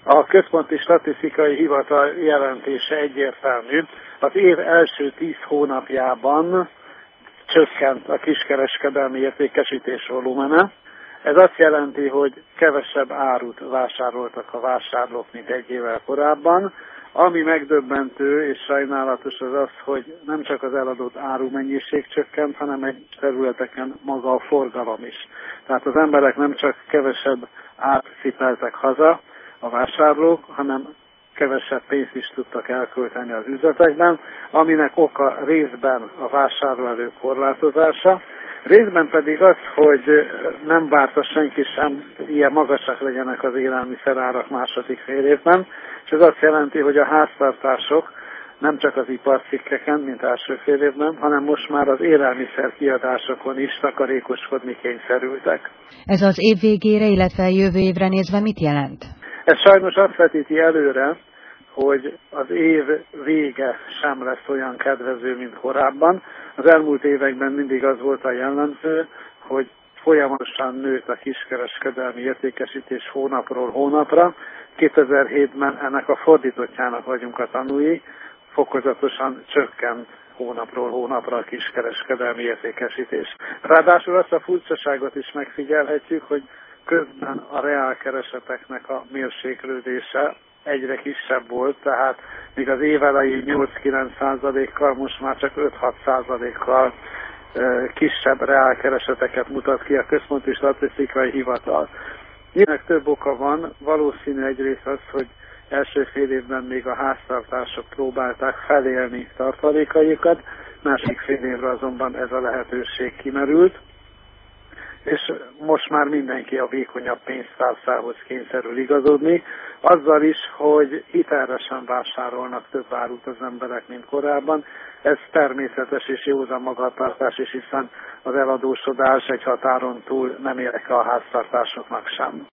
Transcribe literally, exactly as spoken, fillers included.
A Központi Statisztikai Hivatal jelentése egyértelmű. Az év első tíz hónapjában csökkent a kiskereskedelmi értékesítés volumene. Ez azt jelenti, hogy kevesebb árut vásároltak a vásárlók, mint egy évvel korábban. Ami megdöbbentő és sajnálatos az az, hogy nem csak az eladott árumennyiség csökkent, hanem egy területeken maga a forgalom is. Tehát az emberek nem csak kevesebb át cipeltek haza a vásárlók, hanem kevesebb pénzt is tudtak elkölteni az üzletekben, aminek oka részben a vásárlóerő korlátozása, részben pedig az, hogy nem várta senki sem, ilyen magasak legyenek az élelmiszerárak második fél évben, és ez azt jelenti, hogy a háztartások nem csak az iparcikkeken, mint első fél évben, hanem most már az élelmiszer kiadásokon is takarékoskodni kényszerültek. Ez az év végére, illetve jövő évre nézve mit jelent? Ez sajnos azt vetíti előre, hogy az év vége sem lesz olyan kedvező, mint korábban. Az elmúlt években mindig az volt a jellemző, hogy folyamatosan nőtt a kiskereskedelmi értékesítés hónapról hónapra. kétezer-hétben ennek a fordítottjának vagyunk a tanúi, fokozatosan csökkent hónapról hónapra a kiskereskedelmi értékesítés. Ráadásul azt a furcsaságot is megfigyelhetjük, hogy közben a reálkereseteknek a mérséklődése egyre kisebb volt, tehát míg az év elején nyolc-kilenc százalékkal, most már csak öt-hat százalékkal kisebb reálkereseteket mutat ki a Központi Statisztikai Hivatal. Ennek több oka van, valószínű egyrészt az, hogy első fél évben még a háztartások próbálták felélni tartalékaikat, másik fél évre azonban ez a lehetőség kimerült, és most már mindenki a vékonyabb pénztárcához kényszerül igazodni, azzal is, hogy hitelre sem vásárolnak több árut az emberek, mint korábban. Ez természetes és józan magatartás is, hiszen az eladósodás egy határon túl nem érdekel a háztartásoknak sem.